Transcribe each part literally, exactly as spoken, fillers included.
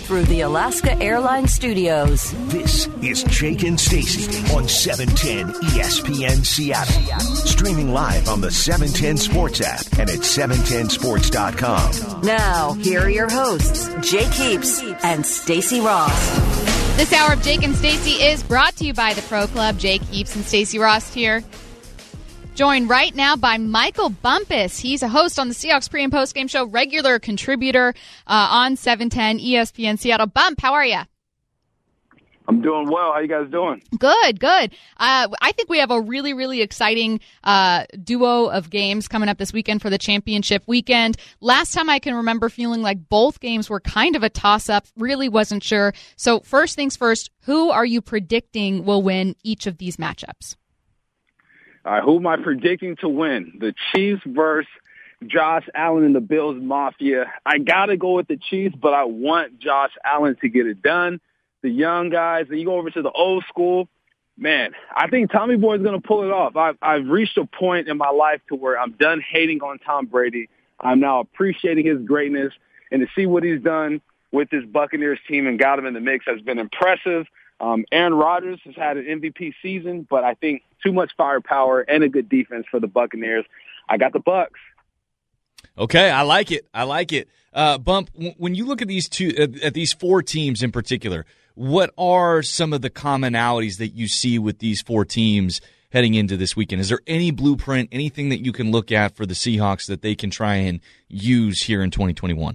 through the Alaska Airlines Studios. This is Jake and Stacy on seven ten E S P N Seattle. Streaming live on the seven ten Sports app and at seven ten sports dot com. Now, here are your hosts, Jake Heaps and Stacy Ross. This hour of Jake and Stacy is brought to you by the Pro Club. Jake Heaps and Stacy Ross here. Joined right now by Michael Bumpus. He's a host on the Seahawks pre- and post-game show, regular contributor uh, on seven ten E S P N Seattle. Bump, how are you? I'm doing well. How you guys doing? Good, good. Uh, I think we have a really, really exciting uh, duo of games coming up this weekend for the championship weekend. Last time I can remember feeling like both games were kind of a toss-up. Really wasn't sure. So first things first, who are you predicting will win each of these matchups? All right, who am I predicting to win? The Chiefs versus Josh Allen and the Bills Mafia. I got to go with the Chiefs, but I want Josh Allen to get it done. The young guys, and you go over to the old school, man, I think Tommy Boy is going to pull it off. I've, I've reached a point in my life to where I'm done hating on Tom Brady. I'm now appreciating his greatness, and to see what he's done with this Buccaneers team and got him in the mix has been impressive. Um, Aaron Rodgers has had an M V P season, but I think too much firepower and a good defense for the Buccaneers. I got the Bucs. Okay, I like it. I like it. Uh, Bump, w- when you look at these two, uh, at these four teams in particular, what are some of the commonalities that you see with these four teams heading into this weekend? Is there any blueprint, anything that you can look at for the Seahawks that they can try and use here in twenty twenty-one?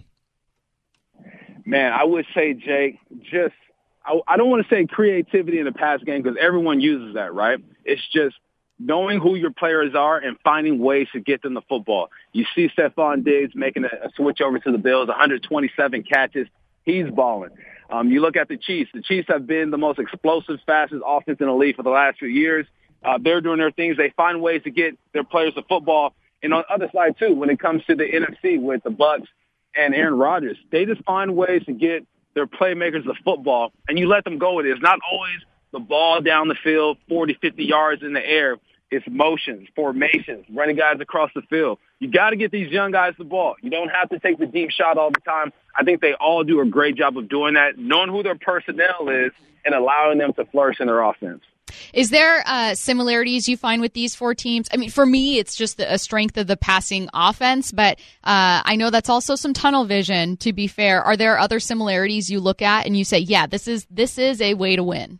Man, I would say, Jake, just I, I don't want to say creativity in the pass game because everyone uses that, right? It's just knowing who your players are and finding ways to get them the football. You see Stephon Diggs making a, a switch over to the Bills, one hundred twenty-seven catches. He's balling. Um, you look at the Chiefs. The Chiefs have been the most explosive, fastest offense in the league for the last few years. Uh, they're doing their things. They find ways to get their players the football. And on the other side, too, when it comes to the N F C with the Bucs and Aaron Rodgers, they just find ways to get their playmakers the football, and you let them go with it. It's not always the ball down the field, forty, fifty yards in the air. It's motions, formations, running guys across the field. You got to get these young guys the ball. You don't have to take the deep shot all the time. I think they all do a great job of doing that, knowing who their personnel is and allowing them to flourish in their offense. Is there uh, similarities you find with these four teams? I mean, for me, it's just a strength of the passing offense, but uh, I know that's also some tunnel vision, to be fair. Are there other similarities you look at and you say, yeah, this is this is a way to win?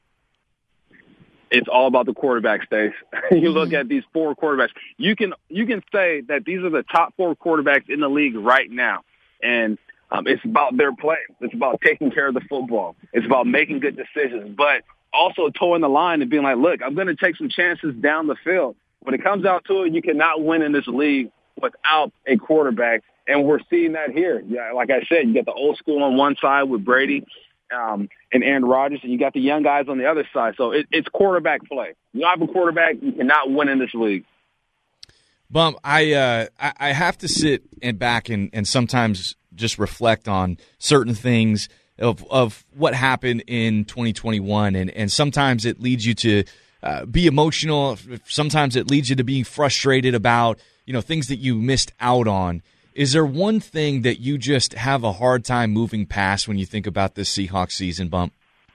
It's all about the quarterback, Stace. You look at these four quarterbacks. You can you can say that these are the top four quarterbacks in the league right now, and um, it's about their play. It's about taking care of the football. It's about making good decisions, but also towing the line and being like, look, I'm going to take some chances down the field. When it comes out to it, you cannot win in this league without a quarterback, and we're seeing that here. Yeah, like I said, you got the old school on one side with Brady um, and Aaron Rodgers, and you got the young guys on the other side. So it, it's quarterback play. You don't have a quarterback, you cannot win in this league. Bump, I uh, I, I have to sit and back and, and sometimes just reflect on certain things of of what happened in twenty twenty-one, and, and sometimes it leads you to uh, be emotional. Sometimes it leads you to be frustrated about, you know, things that you missed out on. Is there one thing that you just have a hard time moving past when you think about this Seahawks season, Bump?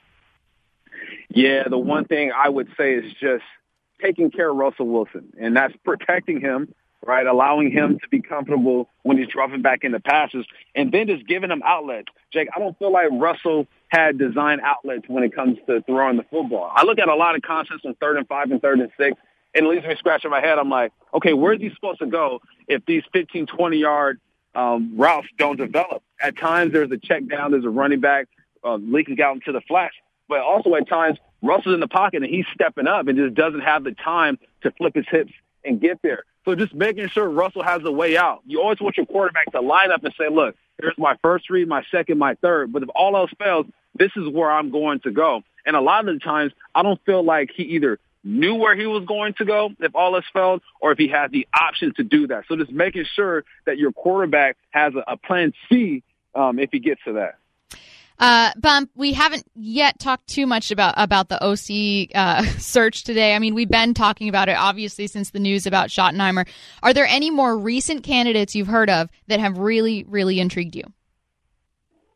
Yeah, the one thing I would say is just taking care of Russell Wilson, and that's protecting him, right, allowing him to be comfortable when he's dropping back into passes, and then just giving him outlets. Jake, I don't feel like Russell had design outlets when it comes to throwing the football. I look at a lot of concepts on third and five and third and six, and it leaves me scratching my head. I'm like, okay, where's he supposed to go if these fifteen, twenty-yard um, routes don't develop? At times there's a check down, there's a running back uh, leaking out into the flats. But also at times Russell's in the pocket and he's stepping up and just doesn't have the time to flip his hips and get there. So just making sure Russell has a way out. You always want your quarterback to line up and say, look, here's my first read, my second, my third. But if all else fails, this is where I'm going to go. And a lot of the times I don't feel like he either knew where he was going to go if all else failed, or if he had the option to do that. So just making sure that your quarterback has a, a plan C um, if he gets to that. Uh, Bump, we haven't yet talked too much about, about the O C uh, search today. I mean, we've been talking about it, obviously, since the news about Schottenheimer. Are there any more recent candidates you've heard of that have really, really intrigued you?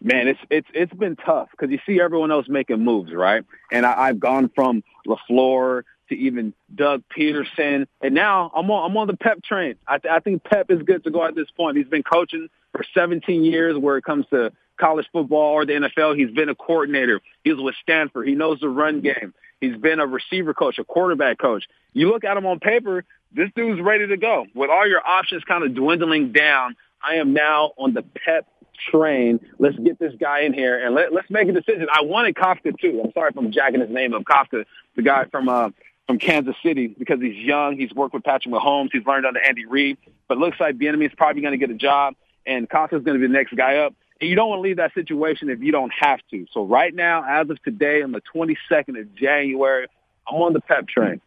Man, it's it's it's been tough because you see everyone else making moves, right? And I, I've gone from LaFleur to even Doug Peterson, and now I'm on I'm on the Pep train. I, th- I think Pep is good to go at this point. He's been coaching for seventeen years where it comes to college football or the N F L. He's been a coordinator. He was with Stanford. He knows the run game. He's been a receiver coach, a quarterback coach. You look at him on paper, this dude's ready to go. With all your options kind of dwindling down, I am now on the Pep train. Let's get this guy in here and let, let's make a decision. I wanted Kafka too. I'm sorry if I'm jacking his name up. Kafka, the guy from uh, from Kansas City, because he's young. He's worked with Patrick Mahomes. He's learned under Andy Reid. But it looks like Bieniemy is probably going to get a job, and Kafka's going to be the next guy up. And you don't want to leave that situation if you don't have to. So right now, as of today, on the twenty-second of January, I'm on the Pep train.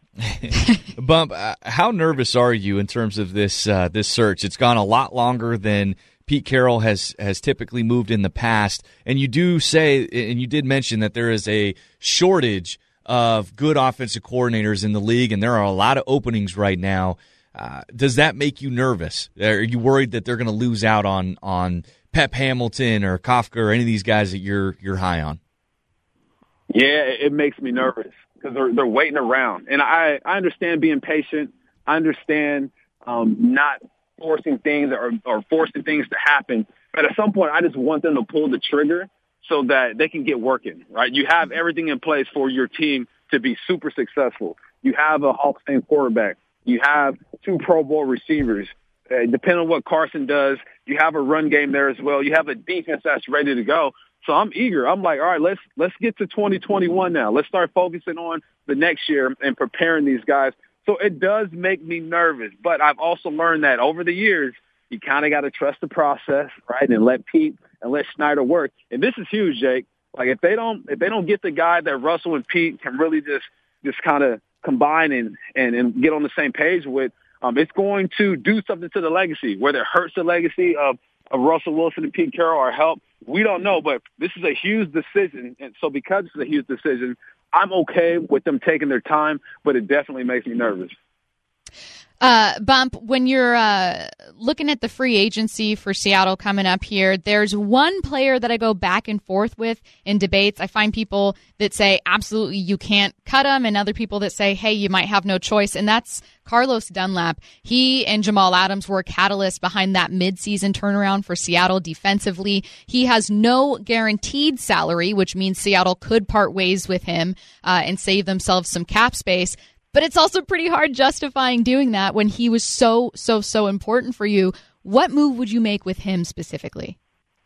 Bump, uh, how nervous are you in terms of this uh, this search? It's gone a lot longer than Pete Carroll has has typically moved in the past, and you do say, and you did mention that there is a shortage of good offensive coordinators in the league, and there are a lot of openings right now. Uh, does that make you nervous? Are you worried that they're going to lose out on on Pep Hamilton or Kafka or any of these guys that you're you're high on? Yeah, it makes me nervous because they're they're waiting around, and I I understand being patient. I understand um, not forcing things or, or forcing things to happen. But at some point, I just want them to pull the trigger so that they can get working, right? You have everything in place for your team to be super successful. You have a Hall of Fame quarterback. You have two Pro Bowl receivers. Uh, depending on what Carson does, you have a run game there as well. You have a defense that's ready to go. So I'm eager. I'm like, all right, let's let's get to twenty twenty-one now. Let's start focusing on the next year and preparing these guys. So it does make me nervous, but I've also learned that over the years, you kind of got to trust the process, right, and let Pete and let Schneider work. And this is huge, Jake. Like if they don't, if they don't get the guy that Russell and Pete can really just, just kind of combine and, and, and get on the same page with, um, it's going to do something to the legacy, whether it hurts the legacy of, of Russell Wilson and Pete Carroll or help. We don't know, but this is a huge decision. And so because it's a huge decision, I'm okay with them taking their time, but it definitely makes me nervous. Uh, Bump, when you're uh, looking at the free agency for Seattle coming up here, there's one player that I go back and forth with in debates. I find people that say, absolutely, you can't cut him, and other people that say, hey, you might have no choice, and that's Carlos Dunlap. He and Jamal Adams were a catalyst behind that midseason turnaround for Seattle defensively. He has no guaranteed salary, which means Seattle could part ways with him uh, and save themselves some cap space. But it's also pretty hard justifying doing that when he was so, so, so important for you. What move would you make with him specifically?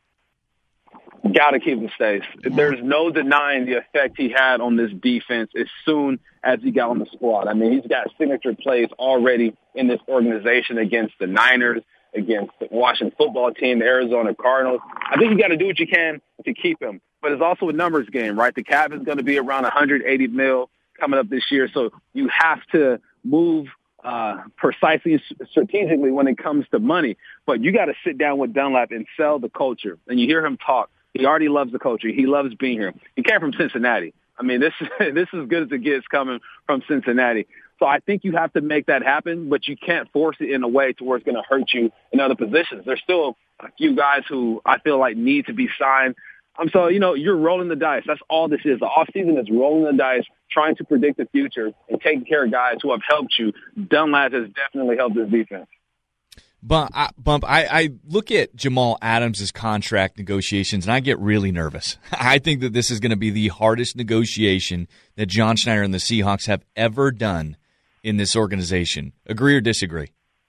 Got to keep him safe. There's no denying the effect he had on this defense as soon as he got on the squad. I mean, he's got signature plays already in this organization against the Niners, against the Washington football team, the Arizona Cardinals. I think you got to do what you can to keep him. But it's also a numbers game, right? The cap is going to be around one hundred eighty mil coming up this year. So you have to move uh, precisely and strategically when it comes to money. But you got to sit down with Dunlap and sell the culture. And you hear him talk. He already loves the culture. He loves being here. He came from Cincinnati. I mean, this, this is as good as it gets coming from Cincinnati. So I think you have to make that happen, but you can't force it in a way to where it's going to hurt you in other positions. There's still a few guys who I feel like need to be signed. Um, so, you know, you're rolling the dice. That's all this is. The offseason is rolling the dice, trying to predict the future and taking care of guys who have helped you. Dunlap has definitely helped this defense. Bump, I, Bump, I, I look at Jamal Adams' contract negotiations, and I get really nervous. I think that this is going to be the hardest negotiation that John Schneider and the Seahawks have ever done in this organization. Agree or disagree?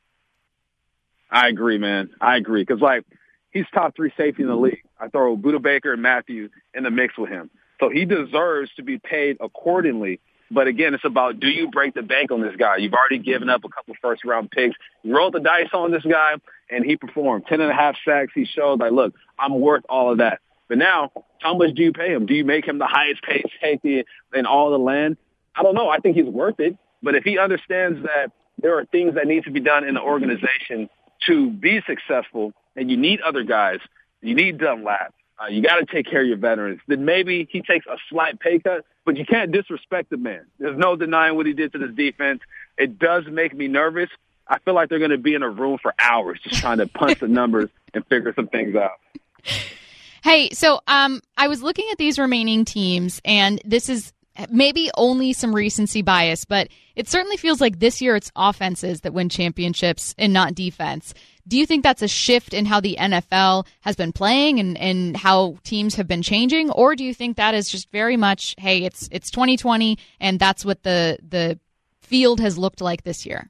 I agree, man. I agree. Because, like, he's top three safety in the league. I throw Budda Baker and Matthew in the mix with him. So he deserves to be paid accordingly. But, again, it's about, do you break the bank on this guy? You've already given up a couple first-round picks. You rolled the dice on this guy, and he performed. Ten and a half sacks. He showed, like, look, I'm worth all of that. But now, how much do you pay him? Do you make him the highest-paid safety in all the land? I don't know. I think he's worth it. But if he understands that there are things that need to be done in the organization to be successful, and you need other guys, you need Dunlap, uh, you got to take care of your veterans, then maybe he takes a slight pay cut, but you can't disrespect the man. There's no denying what he did to this defense. It does make me nervous. I feel like they're going to be in a room for hours just trying to punch the numbers and figure some things out. Hey, so um, I was looking at these remaining teams, and this is maybe only some recency bias, but it certainly feels like this year it's offenses that win championships and not defense. Do you think that's a shift in how the N F L has been playing and, and how teams have been changing? Or do you think that is just very much, hey, it's it's twenty twenty and that's what the the field has looked like this year?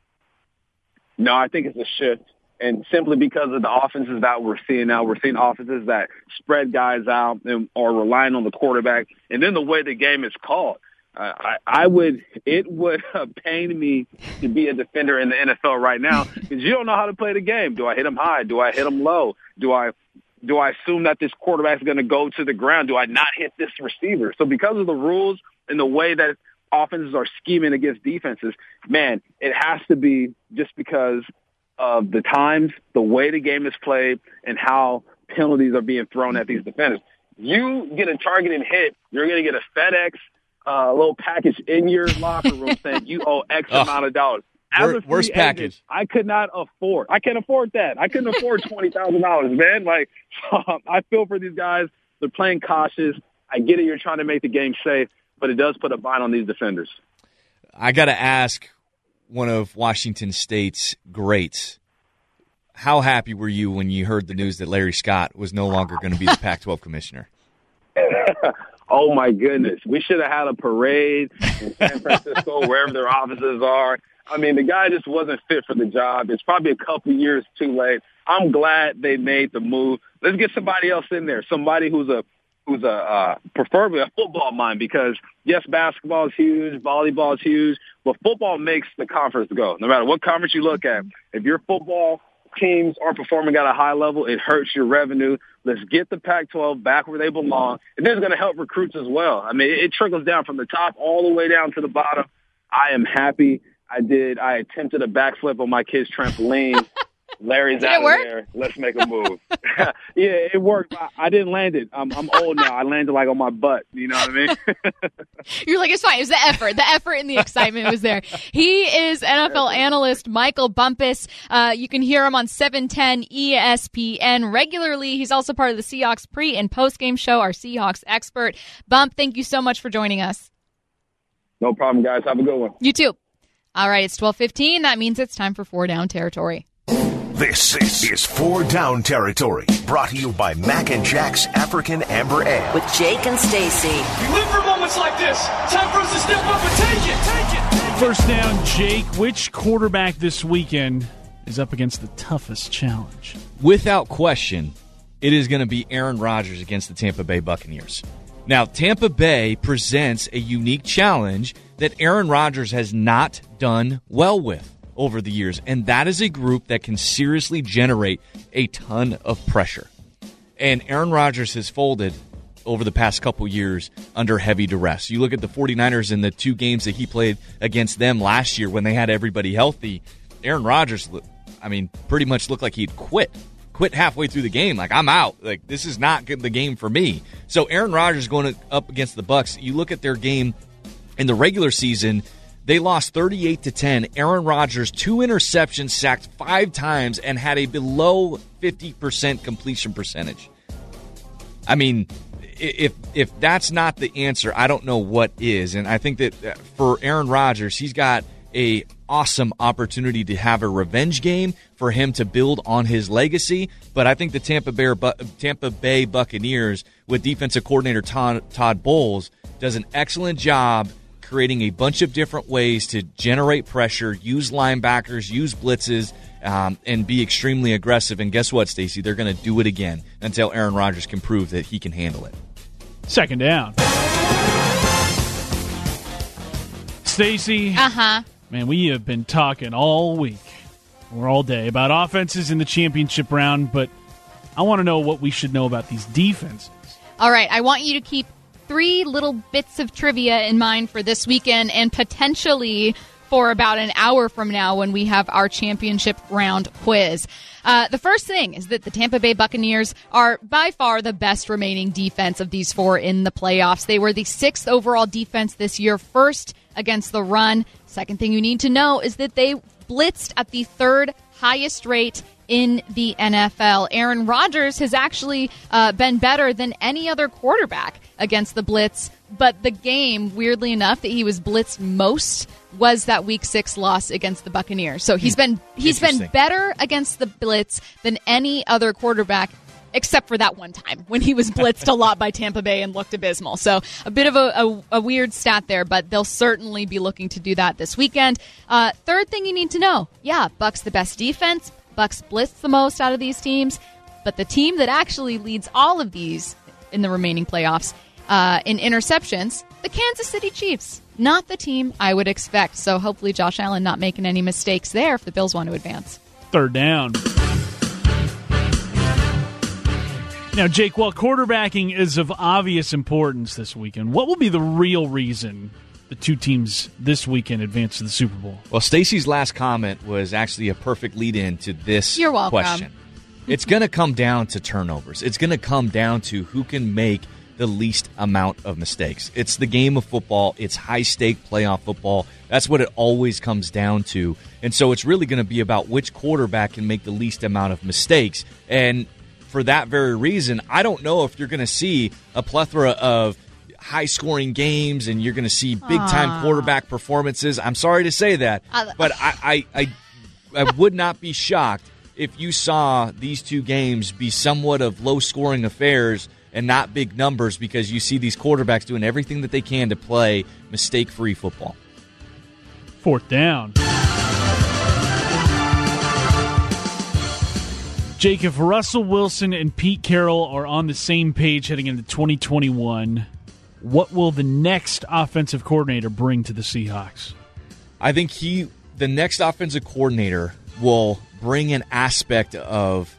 No, I think it's a shift. And simply because of the offenses that we're seeing now, we're seeing offenses that spread guys out and are relying on the quarterback. And then the way the game is called. Uh, I, I would, it would uh, pain me to be a defender in the N F L right now because you don't know how to play the game. Do I hit him high? Do I hit him low? Do I, do I assume that this quarterback is going to go to the ground? Do I not hit this receiver? So because of the rules and the way that offenses are scheming against defenses, man, it has to be just because of the times, the way the game is played, and how penalties are being thrown at these defenders. You get a target and hit, you're going to get a FedEx uh, little package in your locker room saying you owe X oh, amount of dollars. As a free worst agent, package. I could not afford. I can't afford that. I couldn't afford twenty thousand dollars, man. Like, um, I feel for these guys. They're playing cautious. I get it. You're trying to make the game safe, but it does put a bind on these defenders. I got to ask one of Washington State's greats, how happy were you when you heard the news that Larry Scott was no longer going to be the Pac twelve commissioner? Oh, my goodness. We should have had a parade in San Francisco, wherever their offices are. I mean, the guy just wasn't fit for the job. It's probably a couple years too late. I'm glad they made the move. Let's get somebody else in there, somebody who's a who's a uh, preferably a football mind, because, yes, basketball is huge, volleyball is huge, but football makes the conference go. No matter what conference you look at, if your football teams aren't performing at a high level, it hurts your revenue. Let's get the Pac twelve back where they belong. And this is going to help recruits as well. I mean, it trickles down from the top all the way down to the bottom. I am happy. I did. I attempted a backflip on my kid's trampoline. Larry's out of there. Let's make a move. Yeah, it worked. I, I didn't land it. I'm, I'm old now. I landed like on my butt. You know what I mean? You're like, it's fine. It was the effort. The effort and the excitement was there. He is N F L analyst Michael Bumpus. Uh, you can hear him on seven ten E S P N regularly. He's also part of the Seahawks pre- and post-game show, our Seahawks expert. Bump, thank you so much for joining us. No problem, guys. Have a good one. You too. All right, it's twelve fifteen. That means it's time for Four Down Territory. This, this is Four Down Territory, brought to you by Mac and Jack's African Amber Ale. With Jake and Stacy. We live for moments like this. Time for us to step up and take it. Take it. Take it. First down, Jake. Which quarterback this weekend is up against the toughest challenge? Without question, it is going to be Aaron Rodgers against the Tampa Bay Buccaneers. Now, Tampa Bay presents a unique challenge that Aaron Rodgers has not done well with over the years, and that is a group that can seriously generate a ton of pressure. And Aaron Rodgers has folded over the past couple years under heavy duress. You look at the 49ers in the two games that he played against them last year when they had everybody healthy. Aaron Rodgers, I mean, pretty much looked like he'd quit. Quit halfway through the game. Like, I'm out. Like, this is not the game for me. So Aaron Rodgers going up against the Bucs. You look at their game in the regular season, they lost thirty-eight to ten. Aaron Rodgers, two interceptions, sacked five times, and had a below fifty percent completion percentage. I mean, if if that's not the answer, I don't know what is. And I think that for Aaron Rodgers, he's got a awesome opportunity to have a revenge game for him to build on his legacy. But I think the Tampa Bay, Tampa Bay Buccaneers with defensive coordinator Todd, Todd Bowles does an excellent job creating a bunch of different ways to generate pressure, use linebackers, use blitzes, um, and be extremely aggressive. And guess what, Stacey? They're going to do it again until Aaron Rodgers can prove that he can handle it. Second down. Stacey. Uh-huh. Man, we have been talking all week or all day about offenses in the championship round, but I want to know what we should know about these defenses. All right, I want you to keep three little bits of trivia in mind for this weekend and potentially for about an hour from now when we have our championship round quiz. Uh, the first thing is that the Tampa Bay Buccaneers are by far the best remaining defense of these four in the playoffs. They were the sixth overall defense this year, first against the run. Second thing you need to know is that they blitzed at the third highest rate in the N F L. Aaron Rodgers has actually uh, been better than any other quarterback against the blitz, but the game, weirdly enough, that he was blitzed most was that Week Six loss against the Buccaneers. So he's been he's been better against the blitz than any other quarterback, except for that one time when he was blitzed a lot by Tampa Bay and looked abysmal. So a bit of a, a, a weird stat there, but they'll certainly be looking to do that this weekend. Uh, third thing you need to know, yeah, Bucs the best defense. Bucs blitz the most out of these teams, but the team that actually leads all of these in the remaining playoffs uh, in interceptions, the Kansas City Chiefs. Not the team I would expect. So hopefully Josh Allen not making any mistakes there if the Bills want to advance. Third down. Now, Jake, while quarterbacking is of obvious importance this weekend, what will be the real reason the two teams this weekend advance to the Super Bowl? Well, Stacey's last comment was actually a perfect lead-in to this You're welcome. question. It's going to come down to turnovers. It's going to come down to who can make the least amount of mistakes. It's the game of football. It's high-stake playoff football. That's what it always comes down to. And so it's really going to be about which quarterback can make the least amount of mistakes. And for that very reason, I don't know if you're going to see a plethora of high-scoring games and you're going to see big-time quarterback performances. I'm sorry to say that, but I, I, I, I would not be shocked if you saw these two games be somewhat of low-scoring affairs and not big numbers, because you see these quarterbacks doing everything that they can to play mistake-free football. Fourth down. Jake, if Russell Wilson and Pete Carroll are on the same page heading into twenty twenty-one, what will the next offensive coordinator bring to the Seahawks? I think he, the next offensive coordinator, will bring an aspect of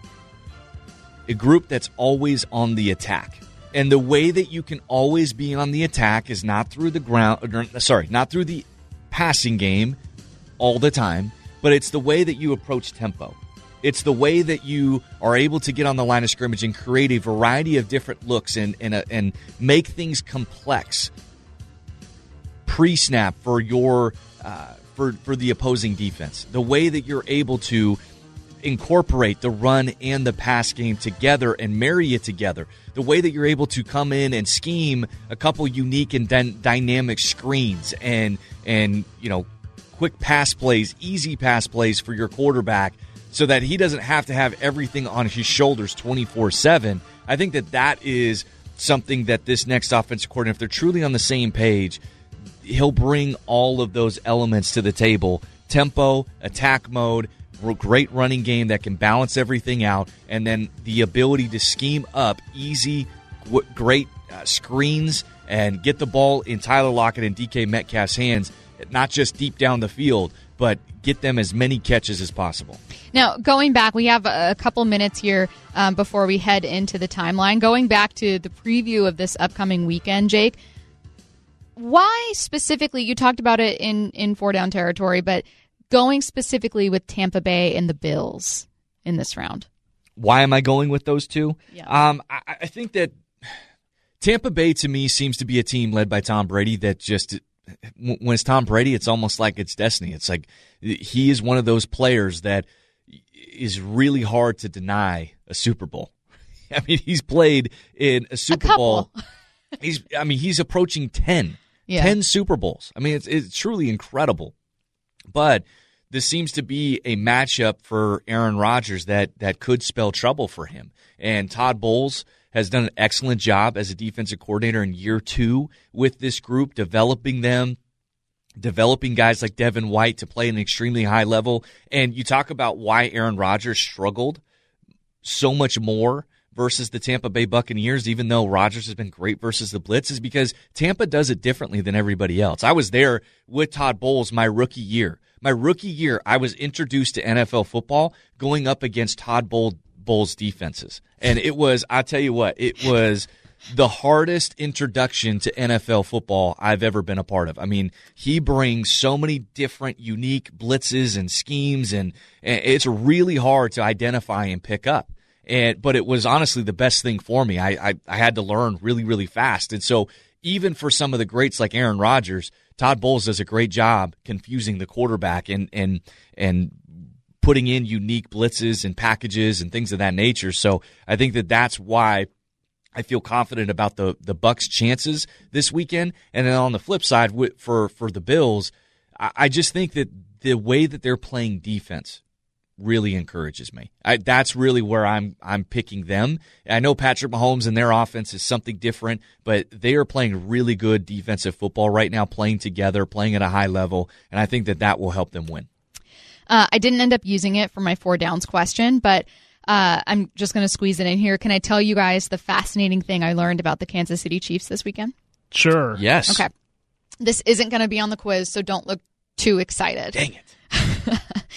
a group that's always on the attack. And the way that you can always be on the attack is not through the ground, or, sorry, not through the passing game all the time, but it's the way that you approach tempo. It's the way that you are able to get on the line of scrimmage and create a variety of different looks and and, uh, and make things complex pre-snap for your uh, for for the opposing defense. The way that you're able to incorporate the run and the pass game together and marry it together. The way that you're able to come in and scheme a couple unique and dy- dynamic screens and and you know quick pass plays, easy pass plays for your quarterback, so that he doesn't have to have everything on his shoulders twenty-four seven. I think that that is something that this next offensive coordinator, if they're truly on the same page, he'll bring all of those elements to the table. Tempo, attack mode, great running game that can balance everything out, and then the ability to scheme up easy, great uh, screens and get the ball in Tyler Lockett and D K Metcalf's hands, not just deep down the field, but get them as many catches as possible. Now, going back, we have a couple minutes here um, before we head into the timeline. Going back to the preview of this upcoming weekend, Jake, why specifically, you talked about it in, in four down territory, but going specifically with Tampa Bay and the Bills in this round? Why am I going with those two? Yeah. Um, I, I think that Tampa Bay, to me, seems to be a team led by Tom Brady that just, when it's Tom Brady, it's almost like it's destiny. It's like he is one of those players that is really hard to deny a Super Bowl. I mean, he's played in a Super a Bowl. He's, I mean, he's approaching ten, yeah. ten Super Bowls. I mean, it's it's truly incredible. But this seems to be a matchup for Aaron Rodgers that that could spell trouble for him. And Todd Bowles has done an excellent job as a defensive coordinator in year two with this group, developing them, developing guys like Devin White to play at an extremely high level. And you talk about why Aaron Rodgers struggled so much more versus the Tampa Bay Buccaneers, even though Rodgers has been great versus the blitz, is because Tampa does it differently than everybody else. I was there with Todd Bowles my rookie year. My rookie year, I was introduced to N F L football going up against Todd Bowles defenses. And it was, I'll tell you what, it was the hardest introduction to N F L football I've ever been a part of. I mean, he brings so many different unique blitzes and schemes, and, and it's really hard to identify and pick up. And but it was honestly the best thing for me. I, I I had to learn really, really fast. And so even for some of the greats like Aaron Rodgers, Todd Bowles does a great job confusing the quarterback and and and putting in unique blitzes and packages and things of that nature. So I think that that's why I feel confident about the the Bucs' chances this weekend. And then on the flip side, for for the Bills, I just think that the way that they're playing defense really encourages me. I, that's really where I'm I'm picking them. I know Patrick Mahomes and their offense is something different, but they are playing really good defensive football right now, playing together, playing at a high level, and I think that that will help them win. Uh, I didn't end up using it for my four downs question, but uh, I'm just going to squeeze it in here. Can I tell you guys the fascinating thing I learned about the Kansas City Chiefs this weekend? Sure. Yes. Okay. This isn't going to be on the quiz, so don't look too excited. Dang it.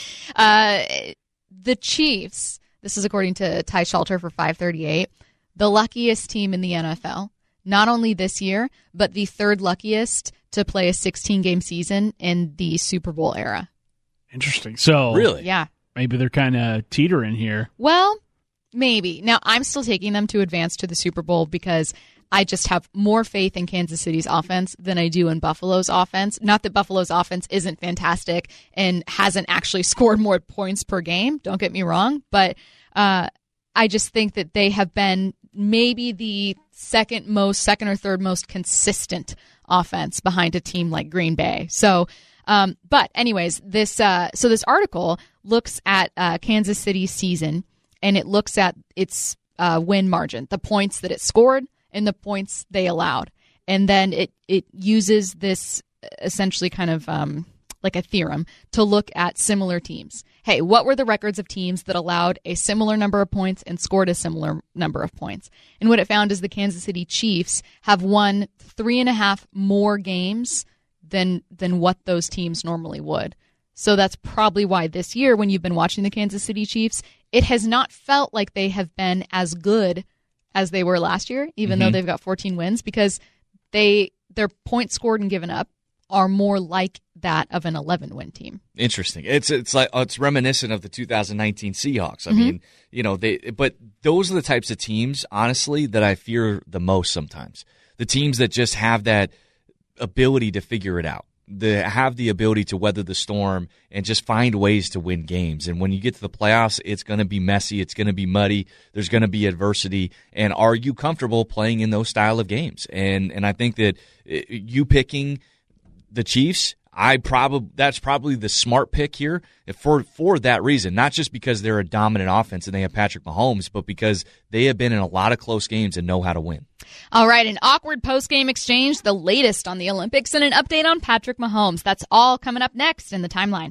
uh, the Chiefs, this is according to Ty Shelter for five thirty-eight, the luckiest team in the N F L, not only this year, but the third luckiest to play a sixteen-game season in the Super Bowl era. Interesting. So really? Yeah. Maybe they're kind of teetering here. Well, maybe. Now, I'm still taking them to advance to the Super Bowl because I just have more faith in Kansas City's offense than I do in Buffalo's offense. Not that Buffalo's offense isn't fantastic and hasn't actually scored more points per game. Don't get me wrong. But uh, I just think that they have been maybe the second most, second or third most consistent offense behind a team like Green Bay. So, um, but anyways, this uh, so this article looks at uh, Kansas City's season, and it looks at its uh, win margin, the points that it scored, and the points they allowed. And then it, it uses this essentially kind of um, like a theorem to look at similar teams. Hey, what were the records of teams that allowed a similar number of points and scored a similar number of points? And what it found is the Kansas City Chiefs have won three and a half more games than than what those teams normally would. So that's probably why this year, when you've been watching the Kansas City Chiefs, it has not felt like they have been as good as they were last year, even mm-hmm. though they've got fourteen wins, because they their points scored and given up are more like that of an eleven-win team. Interesting. It's it's like it's reminiscent of the two thousand nineteen Seahawks. I Mm-hmm. mean, you know, they but those are the types of teams, honestly, that I fear the most sometimes. The teams that just have that ability to figure it out. They have the ability to weather the storm and just find ways to win games. And when you get to the playoffs, it's going to be messy. It's going to be muddy. There's going to be adversity. And are you comfortable playing in those style of games? And and I think that you picking the Chiefs, I probably that's probably the smart pick here for for that reason. Not just because they're a dominant offense and they have Patrick Mahomes, but because they have been in a lot of close games and know how to win. All right, an awkward post-game exchange, the latest on the Olympics, and an update on Patrick Mahomes. That's all coming up next in the Timeline.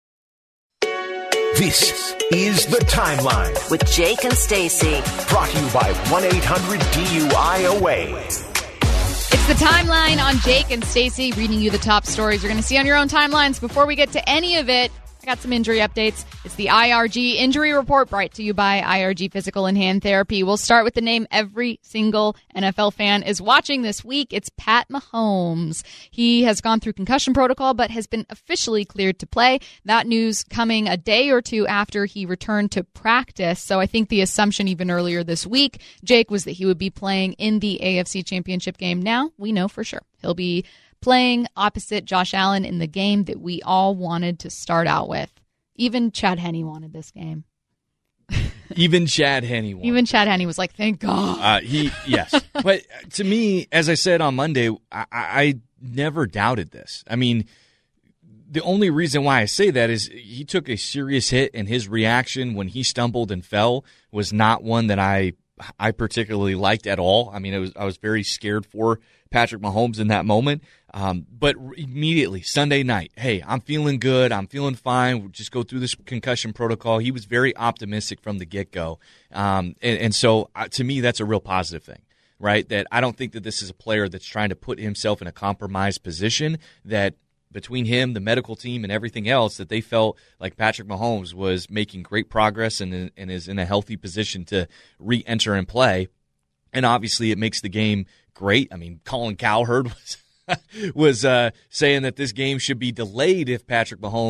This is the Timeline with Jake and Stacy. Brought to you by one eight hundred D U I A W A Y. It's the Timeline on Jake and Stacy, reading you the top stories you're going to see on your own timelines. Before we get to any of it, I got some injury updates. It's the I R G Injury Report, brought to you by I R G Physical and Hand Therapy. We'll start with the name every single N F L fan is watching this week. It's Pat Mahomes. He has gone through concussion protocol, but has been officially cleared to play. That news coming a day or two after he returned to practice. So I think the assumption even earlier this week, Jake, was that he would be playing in the A F C Championship game. Now we know for sure he'll be playing opposite Josh Allen in the game that we all wanted to start out with. Even Chad Henne wanted this game. Even Chad Henne wanted. Even Chad Henne was like, thank God. Uh, he yes. But to me, as I said on Monday, I, I never doubted this. I mean, the only reason why I say that is he took a serious hit, and his reaction when he stumbled and fell was not one that I I particularly liked at all. I mean, it was I was very scared for Patrick Mahomes in that moment. Um, but immediately, Sunday night, hey, I'm feeling good. I'm feeling fine. We'll just go through this concussion protocol. He was very optimistic from the get-go. Um, and, and so, uh, to me, that's a real positive thing, right? That I don't think that this is a player that's trying to put himself in a compromised position, that between him, the medical team, and everything else, that they felt like Patrick Mahomes was making great progress and, and is in a healthy position to re-enter and play. And obviously, it makes the game great. I mean, Colin Cowherd was was uh, saying that this game should be delayed if Patrick Mahomes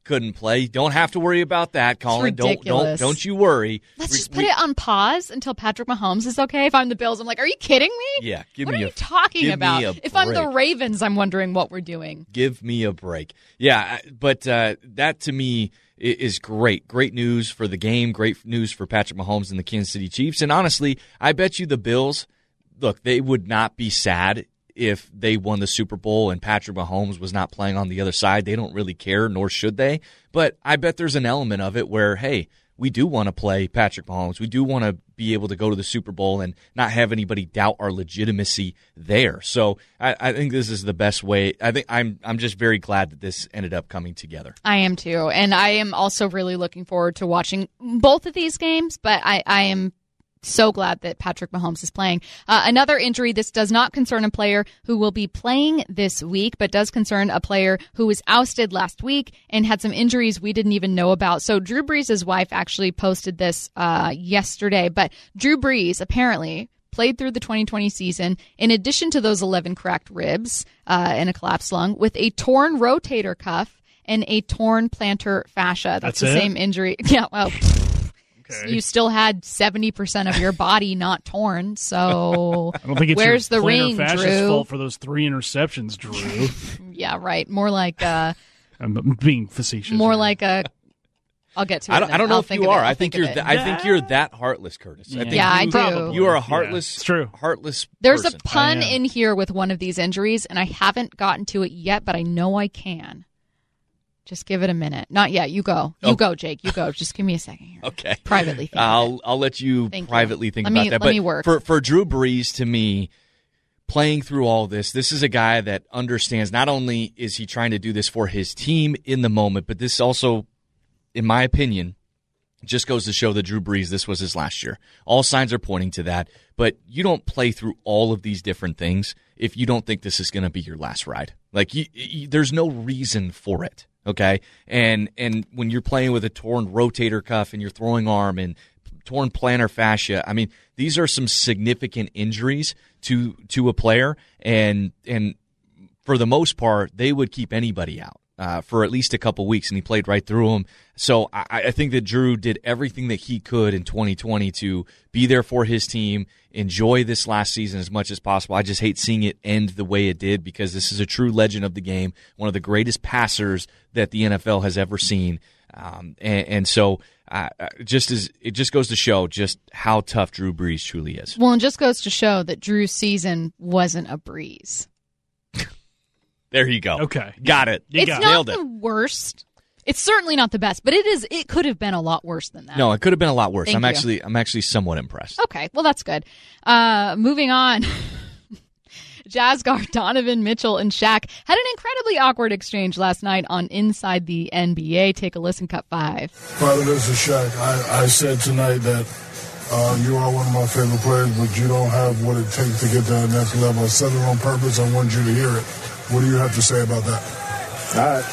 couldn't play. Don't have to worry about that, Colin. Don't don't don't you worry. Let's we, just put we, it on pause until Patrick Mahomes is okay. If I'm the Bills, I'm like, are you kidding me? Yeah, give what me are a you talking give about? Me a if I'm the break. Ravens, I'm wondering what we're doing. Give me a break. Yeah, but uh, that to me is great. Great news for the game. Great news for Patrick Mahomes and the Kansas City Chiefs. And honestly, I bet you the Bills, look, they would not be sad if they won the Super Bowl and Patrick Mahomes was not playing on the other side. They don't really care, nor should they. But I bet there's an element of it where, hey, we do want to play Patrick Mahomes. We do want to be able to go to the Super Bowl and not have anybody doubt our legitimacy there. So I, I think this is the best way. I think I'm I'm just very glad that this ended up coming together. I am too. And I am also really looking forward to watching both of these games, but I, I am so glad that Patrick Mahomes is playing. Uh, another injury, this does not concern a player who will be playing this week, but does concern a player who was ousted last week and had some injuries we didn't even know about. So Drew Brees' wife actually posted this uh, yesterday, but Drew Brees apparently played through the twenty twenty season, in addition to those eleven cracked ribs uh, and a collapsed lung, with a torn rotator cuff and a torn plantar fascia. That's, That's the it? same injury. Yeah, well... Okay. You still had seventy percent of your body not torn, so I don't think it's where's your the ring, fascia's Drew? fault for those three interceptions, Drew. Yeah, right. More like uh I'm being facetious. more here. like a I'll get to it. I don't, I don't know I'll if think you of are. it. I'll I think think you're. of Th- it. I think you're that heartless, Curtis. I think Yeah, I you, do. You are a Yeah, heartless. it's true. Heartless. There's person. a pun I am. in here with one of these injuries, and I haven't gotten to it yet, but I know I can. Just give it a minute. Not yet. You go. You Oh. go, Jake. You go. Just give me a second here. Okay. Privately think of I'll it. I'll let you Thank you. privately think Let about me- that. let but me work. for for Drew Brees, to me, playing through all this, this is a guy that understands. Not only is he trying to do this for his team in the moment, but this also, in my opinion, just goes to show that Drew Brees, this was his last year. All signs are pointing to that. But you don't play through all of these different things if you don't think this is going to be your last ride. Like, you, you, there's no reason for it. Okay, and and when you're playing with a torn rotator cuff and your throwing arm and torn plantar fascia, I mean, these are some significant injuries to to a player, and and for the most part, they would keep anybody out uh, for at least a couple weeks, and he played right through them. So I, I think that Drew did everything that he could in twenty twenty to be there for his team, enjoy this last season as much as possible. I just hate seeing it end the way it did, because this is a true legend of the game, one of the greatest passers that the N F L has ever seen. Um, and, and so uh, just as it just goes to show just how tough Drew Brees truly is. Well, it just goes to show that Drew's season wasn't a breeze. There you go. Okay. Got it. You It's got it. not Nailed it. the worst. It's certainly not the best, but it is. It could have been a lot worse than that. No, it could have been a lot worse. Thank I'm you. actually I'm actually somewhat impressed. Okay, well that's good. Uh, moving on. Jazz guard Donovan Mitchell and Shaq had an incredibly awkward exchange last night on Inside the N B A. Take a listen, cut five. Father, this is Shaq. I, I said tonight that uh, you are one of my favorite players, but you don't have what it takes to get to the next level. I said it on purpose. I want you to hear it. What do you have to say about that? All right.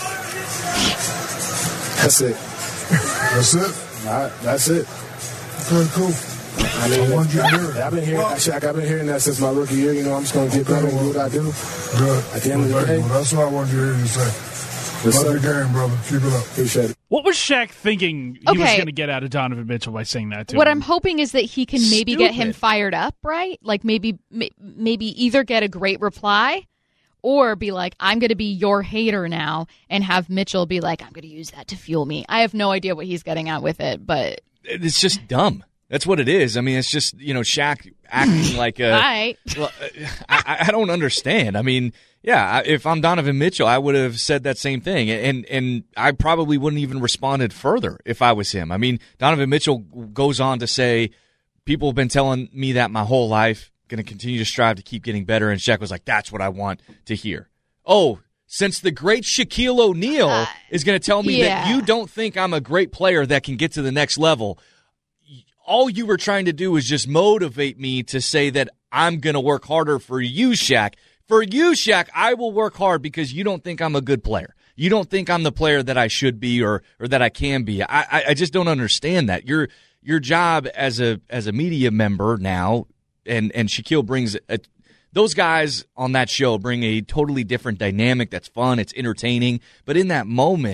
That's it. That's it? All right. That's it. Okay, cool. I mean, I want you to hear it. I've been hearing, Shaq, I've been hearing that since my rookie year. You know, I'm just going to get better and do what I do. Good. At the end of the Well, day. well, that's what I want you to hear you say. Yes, Love sir. your game, brother. Keep it up. Appreciate it. What was Shaq thinking he was Okay. going to get out of Donovan Mitchell by saying that to What him? I'm hoping is that he can maybe get him Stupid. fired up, right? Like maybe may- maybe either get a great reply or be like, I'm going to be your hater now, and have Mitchell be like, I'm going to use that to fuel me. I have no idea what he's getting at with it, but It's just dumb. That's what it is. I mean, it's just, you know, Shaq acting like a. all right. Well, I, I don't understand. I mean, yeah, if I'm Donovan Mitchell, I would have said that same thing, and and I probably wouldn't even responded further if I was him. I mean, Donovan Mitchell goes on to say, people have been telling me that my whole life, going to continue to strive to keep getting better, and Shaq was like, that's what I want to hear. Oh, since the great Shaquille O'Neal Uh, is going to tell me that yeah. you don't think I'm a great player that can get to the next level, all you were trying to do was just motivate me to say that I'm going to work harder for you, Shaq. For you, Shaq, I will work hard because you don't think I'm a good player. You don't think I'm the player that I should be or or that I can be. I, I, I just don't understand that. Your your job as a as a media member now, and, and Shaquille brings a, those guys on that show bring a totally different dynamic that's fun, it's entertaining. But in that moment,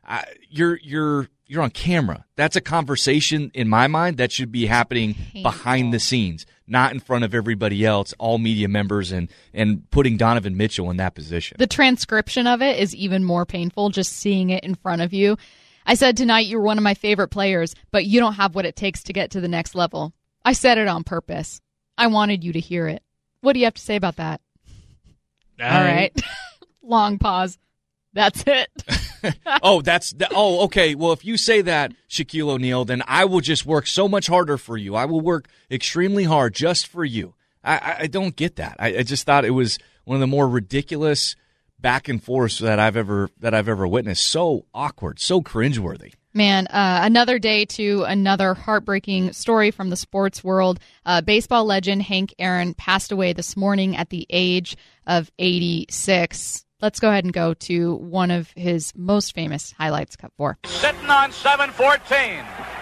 I, you're you're you're on camera. That's a conversation in my mind that should be happening Painful. behind the scenes, not in front of everybody else, all media members, and and putting Donovan Mitchell in that position. The transcription of it is even more painful, just seeing it in front of you. I said tonight you were one of my favorite players, but you don't have what it takes to get to the next level. I said it on purpose. I wanted you to hear it. What do you have to say about that? All, All right. right. Long pause. That's it. oh, that's the, oh, okay. Well, if you say that, Shaquille O'Neal, then I will just work so much harder for you. I will work extremely hard just for you. I, I, I don't get that. I, I just thought it was one of the more ridiculous back and forth that I've ever that I've ever witnessed. So awkward, so cringeworthy. Man, uh, another day to another heartbreaking story from the sports world. Uh, baseball legend Hank Aaron passed away this morning at the age of eighty-six. Let's go ahead and go to one of his most famous highlights, Cut four. Sitting on seven fourteen.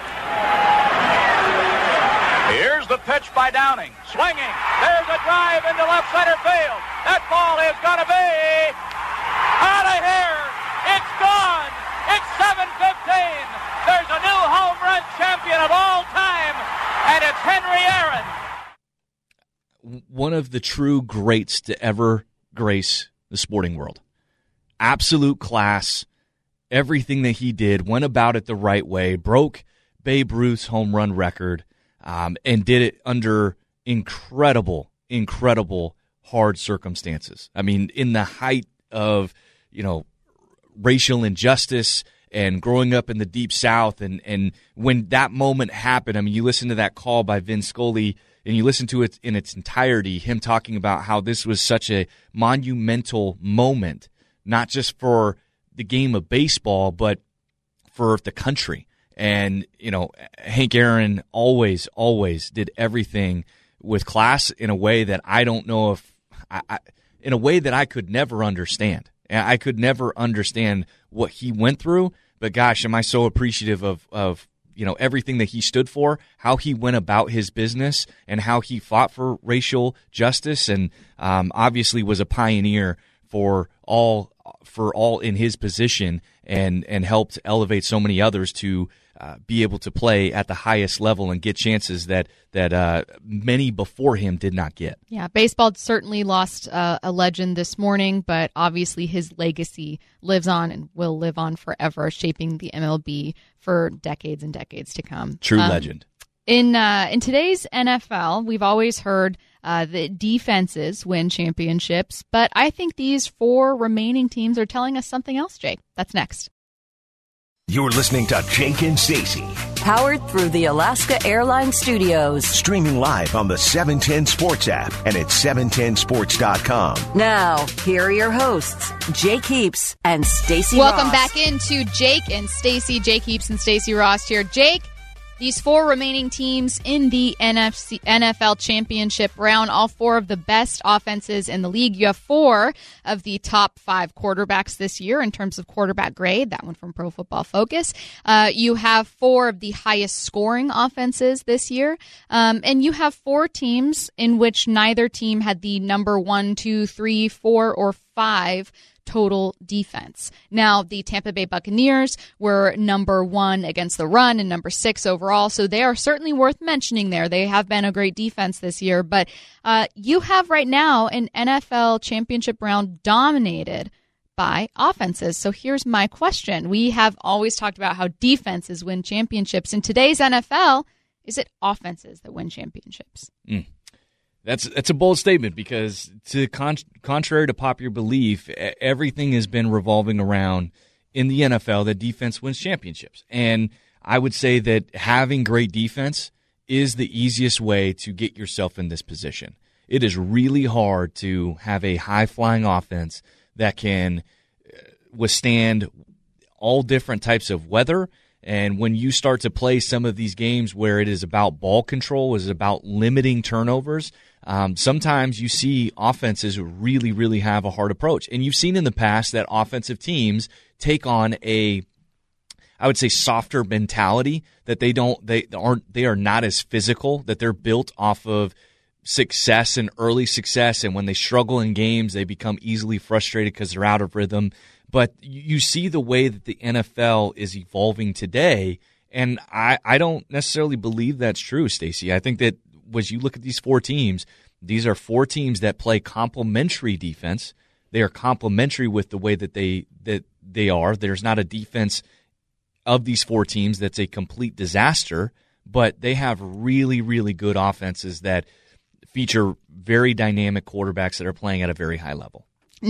Here's the pitch by Downing. Swinging. There's a drive into left center field. That ball is going to be out of here. It's gone. It's seven fifteen. There's a new home run champion of all time, and it's Henry Aaron. One of the true greats to ever grace the sporting world. Absolute class. Everything that he did, went about it the right way, broke Babe Ruth's home run record, um, and did it under incredible, incredible hard circumstances. I mean, in the height of, you know, racial injustice and growing up in the Deep South, and, and when that moment happened, I mean, you listen to that call by Vin Scully, and you listen to it in its entirety, him talking about how this was such a monumental moment, not just for the game of baseball, but for the country. And, you know, Hank Aaron always, always did everything with class in a way that I don't know if, I, I, in a way that I could never understand. I could never understand what he went through, but gosh, am I so appreciative of, of you know, everything that he stood for, how he went about his business, and how he fought for racial justice, and um, obviously was a pioneer for all for all in his position, and and helped elevate so many others to uh, be able to play at the highest level and get chances that that uh, many before him did not get. Yeah, baseball certainly lost uh, a legend this morning, but obviously his legacy lives on and will live on forever, shaping the M L B for decades and decades to come. True um, legend. In uh, in today's N F L, we've always heard uh, that defenses win championships, but I think these four remaining teams are telling us something else, Jake. That's next. You're listening to Jake and Stacey. Powered through the Alaska Airlines Studios. Streaming live on the seven ten Sports app and at seven ten sports dot com. Now, here are your hosts, Jake Heaps and Stacey Ross. Welcome back into Jake and Stacey. Jake Heaps and Stacey Ross here. Jake, these four remaining teams in the N F C, N F L championship round, all four of the best offenses in the league. You have four of the top five quarterbacks this year in terms of quarterback grade, that one from Pro Football Focus. Uh, you have four of the highest scoring offenses this year. Um, and you have four teams in which neither team had the number one, two, three, four, or five total defense. Now, the Tampa Bay Buccaneers were number one against the run and number six overall, so they are certainly worth mentioning there. They have been a great defense this year, but uh, you have right now an N F L championship round dominated by offenses. So here's my question. We have always talked about how defenses win championships. In today's N F L, is it offenses that win championships? Mm. That's that's a bold statement, because to con- contrary to popular belief, everything has been revolving around in the N F L that defense wins championships. And I would say that having great defense is the easiest way to get yourself in this position. It is really hard to have a high-flying offense that can withstand all different types of weather. And when you start to play some of these games where it is about ball control, is about limiting turnovers, um, sometimes you see offenses really, really have a hard approach. And you've seen in the past that offensive teams take on a, I would say, softer mentality, that they don't, they aren't, they are not as physical, that they're built off of success and early success, and when they struggle in games, they become easily frustrated because they're out of rhythm. But you see the way that the N F L is evolving today, and I, I don't necessarily believe that's true, Stacey. I think that as you look at these four teams, these are four teams that play complementary defense. They are complementary with the way that they that they are. There's not a defense of these four teams that's a complete disaster, but they have really, really good offenses that feature very dynamic quarterbacks that are playing at a very high level.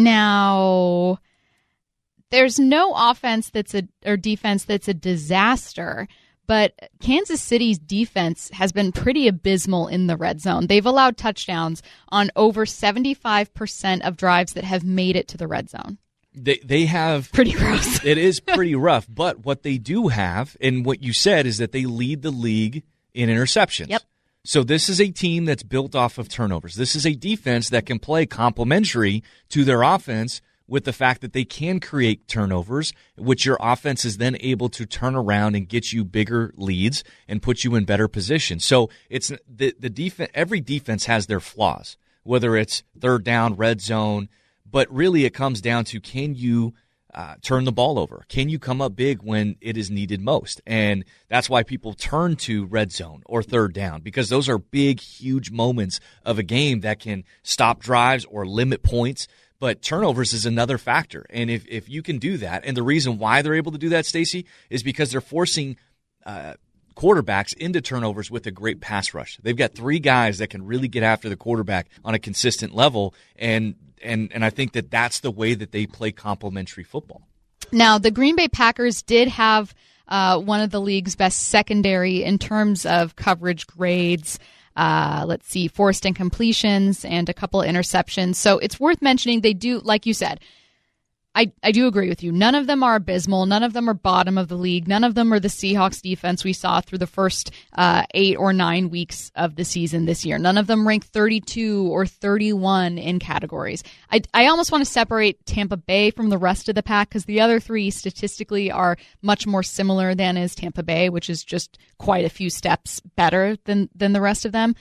Now, there's no offense that's a or defense that's a disaster, but Kansas City's defense has been pretty abysmal in the red zone. They've allowed touchdowns on over seventy-five percent of drives that have made it to the red zone. They they have pretty gross. It is pretty rough, but what they do have, and what you said, is that they lead the league in interceptions. Yep. So this is a team that's built off of turnovers. This is a defense that can play complementary to their offense with the fact that they can create turnovers, which your offense is then able to turn around and get you bigger leads and put you in better position. So it's the the defense. Every defense has their flaws, whether it's third down, red zone. But really, it comes down to, can you uh, turn the ball over? Can you come up big when it is needed most? And that's why people turn to red zone or third down, because those are big, huge moments of a game that can stop drives or limit points. But turnovers is another factor. And if, if you can do that, and the reason why they're able to do that, Stacey, is because they're forcing uh, quarterbacks into turnovers with a great pass rush. They've got three guys that can really get after the quarterback on a consistent level, and And and I think that that's the way that they play complementary football. Now, the Green Bay Packers did have uh, one of the league's best secondary in terms of coverage grades. Uh, let's see, forced incompletions and a couple of interceptions. So it's worth mentioning they do, like you said, I, I do agree with you. None of them are abysmal. None of them are bottom of the league. None of them are the Seahawks defense we saw through the first uh, eight or nine weeks of the season this year. None of them rank thirty-two or thirty-one in categories. I, I almost want to separate Tampa Bay from the rest of the pack, because the other three statistically are much more similar than is Tampa Bay, which is just quite a few steps better than, than the rest of them.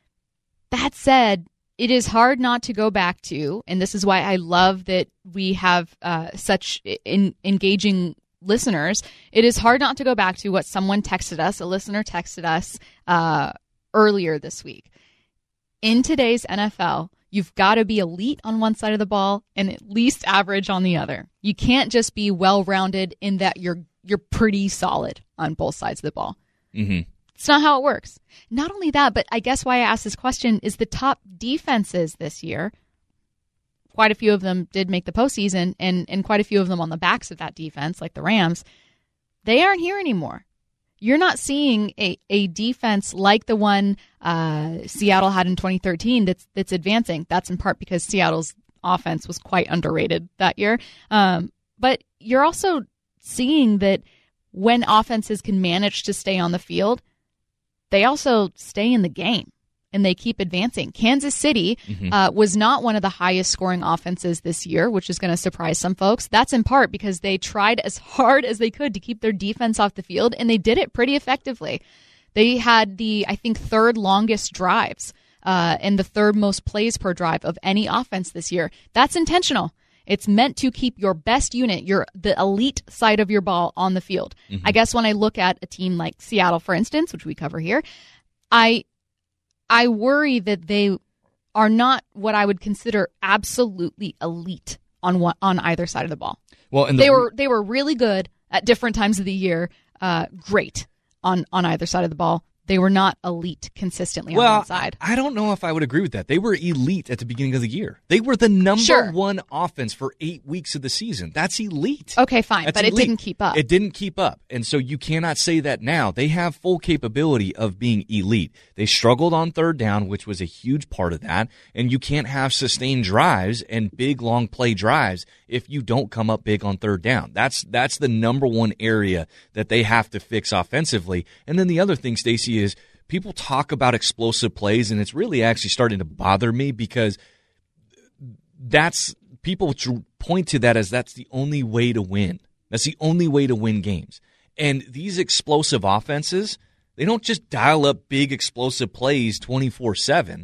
That said, it is hard not to go back to, and this is why I love that we have uh, such in, engaging listeners. It is hard not to go back to what someone texted us, a listener texted us uh, earlier this week. In today's N F L, you've got to be elite on one side of the ball and at least average on the other. You can't just be well-rounded in that you're you're pretty solid on both sides of the ball. Mm-hmm. It's not how it works. Not only that, but I guess why I asked this question is the top defenses this year, quite a few of them did make the postseason, and, and quite a few of them on the backs of that defense, like the Rams, they aren't here anymore. You're not seeing a, a defense like the one uh, Seattle had in twenty thirteen that's that's advancing. That's in part because Seattle's offense was quite underrated that year. Um, but you're also seeing that when offenses can manage to stay on the field, they also stay in the game and they keep advancing. Kansas City mm-hmm. uh, was not one of the highest scoring offenses this year, which is going to surprise some folks. That's in part because they tried as hard as they could to keep their defense off the field, and they did it pretty effectively. They had the, I think, third longest drives uh, and the third most plays per drive of any offense this year. That's intentional. It's meant to keep your best unit, your the elite side of your ball on the field. Mm-hmm. I guess when I look at a team like Seattle, for instance, which we cover here, I I worry that they are not what I would consider absolutely elite on one, on either side of the ball. Well, and the, they were they were really good at different times of the year, uh, great on on either side of the ball. They were not elite consistently on well, one side. I don't know if I would agree with that. They were elite at the beginning of the year. They were the number sure. one offense for eight weeks of the season. That's elite. Okay, fine, That's but elite. It didn't keep up. It didn't keep up, and so you cannot say that now. They have full capability of being elite. They struggled on third down, which was a huge part of that, and you can't have sustained drives and big, long play drives if you don't come up big on third down. That's that's the number one area that they have to fix offensively. And then the other thing, Stacey, is people talk about explosive plays, and it's really actually starting to bother me because that's people point to that as that's the only way to win. That's the only way to win games. And these explosive offenses, they don't just dial up big explosive plays twenty-four seven.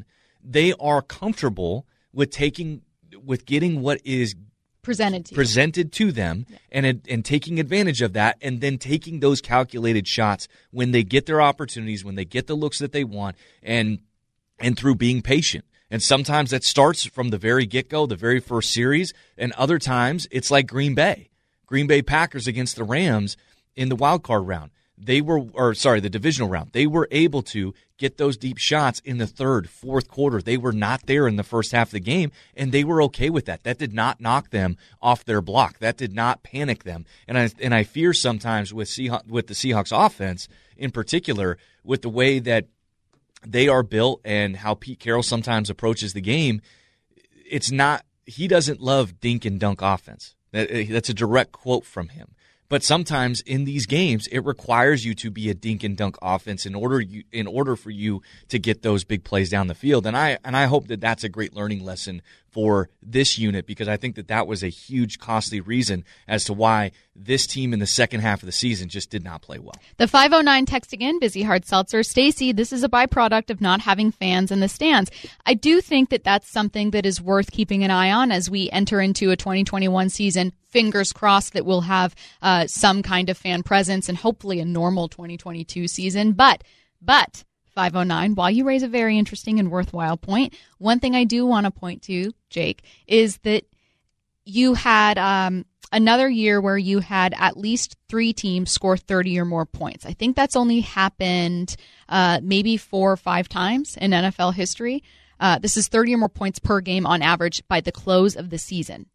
they are comfortable with taking, with getting what is presented to presented to them yeah. and and taking advantage of that, and then taking those calculated shots when they get their opportunities, when they get the looks that they want, and and through being patient. And sometimes that starts from the very get-go, the very first series, and other times it's like Green Bay. Green Bay Packers against the Rams in the wild card round. They were, or sorry, the divisional round. They were able to get those deep shots in the third, fourth quarter. They were not there in the first half of the game, and they were okay with that. That did not knock them off their block. That did not panic them. And I and I fear sometimes with Seahawks, with the Seahawks offense in particular, with the way that they are built and how Pete Carroll sometimes approaches the game, it's not. He doesn't love dink and dunk offense. That, that's a direct quote from him. But sometimes in these games, it requires you to be a dink and dunk offense in order you, in order for you to get those big plays down the field. And I and I hope that that's a great learning lesson for this unit, because I think that that was a huge, costly reason as to why this team in the second half of the season just did not play well. The five oh nine texting in, Busy Hard Seltzer. Stacey, this is a byproduct of not having fans in the stands. I do think that that's something that is worth keeping an eye on as we enter into a twenty twenty-one season. Fingers crossed that we'll have uh, some kind of fan presence and hopefully a normal twenty twenty-two season. But, but, five oh nine, while you raise a very interesting and worthwhile point, one thing I do want to point to, Jake, is that you had um, another year where you had at least three teams score thirty or more points. I think that's only happened uh, maybe four or five times in N F L history. Uh, this is thirty or more points per game on average by the close of the season.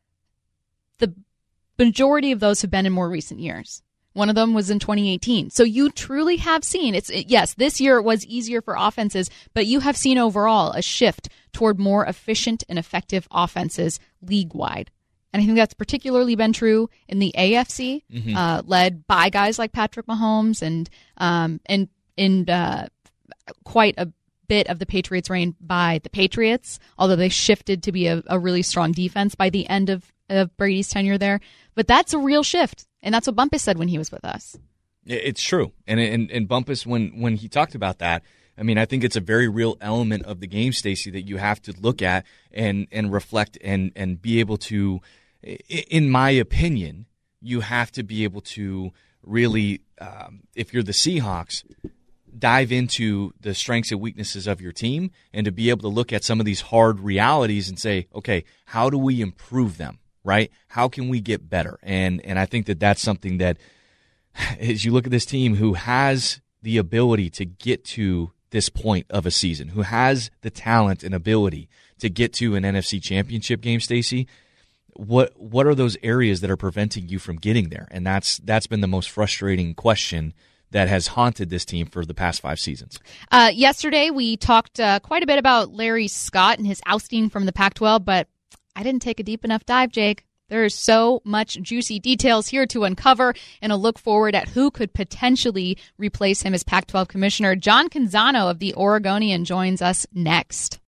The majority of those have been in more recent years. One of them was in twenty eighteen. So you truly have seen, it's yes, this year it was easier for offenses, but you have seen overall a shift toward more efficient and effective offenses league-wide. And I think that's particularly been true in the A F C, mm-hmm. uh, led by guys like Patrick Mahomes, and um, and in uh, quite a bit of the Patriots' reign by the Patriots, although they shifted to be a, a really strong defense by the end of, of Brady's tenure there. But that's a real shift, and that's what Bumpus said when he was with us. It's true. And and, and Bumpus, when, when he talked about that, I mean, I think it's a very real element of the game, Stacey, that you have to look at and, and reflect and, and be able to, in my opinion, you have to be able to really, um, if you're the Seahawks, dive into the strengths and weaknesses of your team and to be able to look at some of these hard realities and say, okay, how do we improve them, right? How can we get better? And and I think that that's something that, as you look at this team who has the ability to get to this point of a season, who has the talent and ability to get to an N F C championship game, Stacey, what what are those areas that are preventing you from getting there? And that's that's been the most frustrating question that has haunted this team for the past five seasons. Uh, yesterday, we talked uh, quite a bit about Larry Scott and his ousting from the Pac twelve, but I didn't take a deep enough dive, Jake. There is so much juicy details here to uncover and a look forward at who could potentially replace him as Pac twelve commissioner. John Canzano of the Oregonian joins us next.